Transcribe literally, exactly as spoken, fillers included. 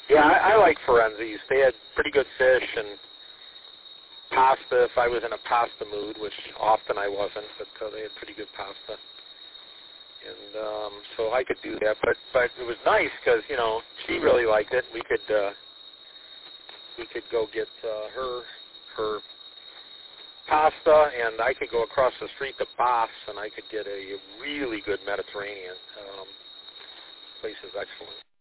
Yeah, I, I like Firenze's. They had pretty good fish and pasta if I was in a pasta mood, which often I wasn't, but uh, they had pretty good pasta. And um, so I could do that. But but it was nice because, you know, she really liked it. We could uh, we could go get uh, her her pasta, and I could go across the street to Boss, and I could get a really good Mediterranean. Um, place is excellent.